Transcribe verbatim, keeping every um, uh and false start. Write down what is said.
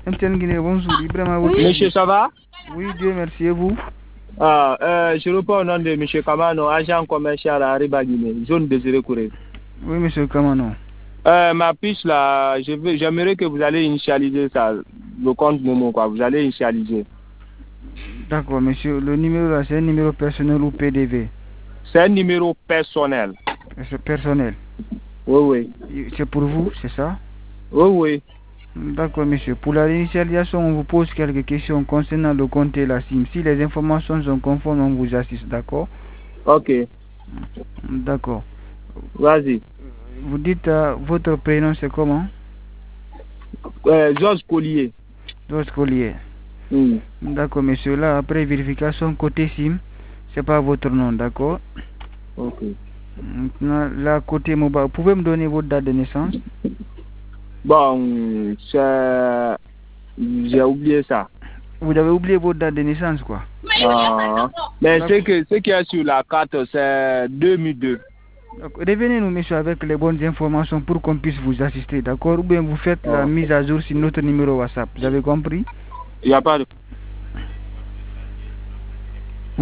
M T N Guinée, bonjour. Ibrahima Wout. Monsieur, ça va? Oui, Dieu merci. Et vous? Ah, euh, je réponds au nom de Monsieur Kamano, agent commercial à Riba Guinée, zone Désiré Kouré. Oui, Monsieur Kamano. Euh, ma piste là, je veux, j'aimerais que vous allez initialiser ça, le compte Momo, quoi. Vous allez initialiser. D'accord, monsieur. Le numéro là, c'est un numéro personnel ou P D V? C'est un numéro personnel. C'est personnel. Oui, oui. C'est pour vous, c'est ça? Oui, oui. D'accord, monsieur. Pour la réinitialisation, on vous pose quelques questions concernant le compte et la SIM. Si les informations sont conformes, on vous assiste, d'accord? Ok. D'accord. Vas-y. Vous dites euh, votre prénom, c'est comment? Euh, Georges Collier. Georges Collier. Mm. D'accord, monsieur. Là, après vérification, côté SIM, c'est pas votre nom, d'accord? Ok. Maintenant, là, côté mobile, vous pouvez me donner votre date de naissance? Bon, c'est... J'ai oublié ça. Vous avez oublié votre date de naissance, quoi? Ah. Mais ce que ce qu'il y a sur la carte, c'est deux mille deux. Donc, revenez-nous, monsieur, avec les bonnes informations pour qu'on puisse vous assister, d'accord? Ou bien vous faites la Oh. mise à jour sur notre numéro WhatsApp. Vous avez compris? Il n'y a pas de...